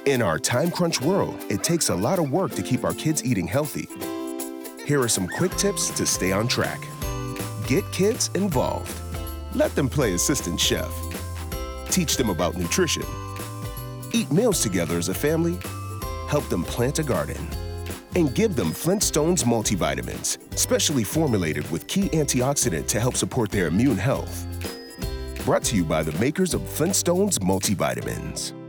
In our time crunch world, it takes a lot of work to keep our kids eating healthy. Here are some quick tips to stay on track. Get kids involved. Let them play assistant chef. Teach them about nutrition. Eat meals together as a family. Help them plant a garden. And give them Flintstones multivitamins, specially formulated with key antioxidant to help support their immune health. Brought to you by the makers of Flintstones multivitamins.